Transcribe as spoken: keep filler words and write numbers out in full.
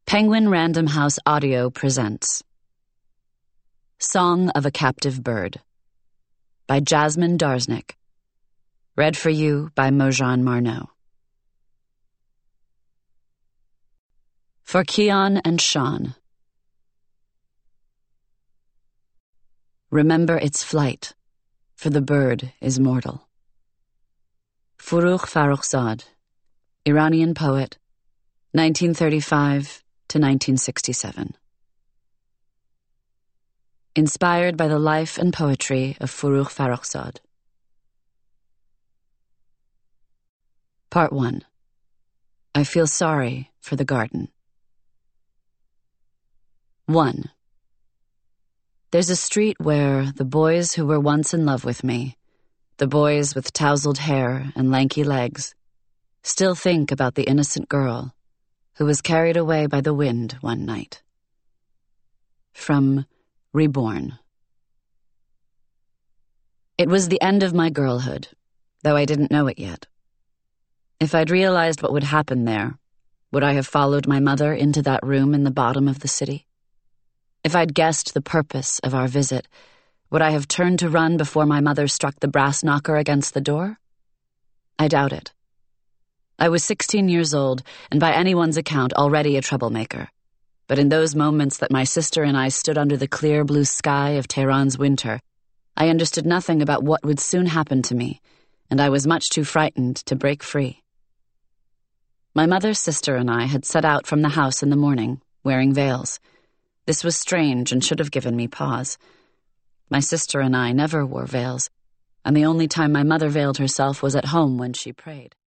Penguin Random House Audio presents Song of a Captive Bird by Jasmine Darznik. Read for you by Mojan Marno. For Keon and Sean. Remember its flight, for the bird is mortal. Forough Farrokhzad, Iranian poet, nineteen thirty-five to nineteen sixty-seven. Inspired by the life and poetry of Forough Farrokhzad. Part one. I feel sorry for the garden. One. There's a street where the boys who were once in love with me, the boys with tousled hair and lanky legs, still think about the innocent girl who was carried away by the wind one night. From Reborn. It was the end of my girlhood, though I didn't know it yet. If I'd realized what would happen there, would I have followed my mother into that room in the bottom of the city? If I'd guessed the purpose of our visit, would I have turned to run before my mother struck the brass knocker against the door? I doubt it. I was sixteen years old, and by anyone's account already a troublemaker. But in those moments that my sister and I stood under the clear blue sky of Tehran's winter, I understood nothing about what would soon happen to me, and I was much too frightened to break free. My mother's sister and I had set out from the house in the morning, wearing veils. This was strange and should have given me pause. My sister and I never wore veils, and the only time my mother veiled herself was at home when she prayed.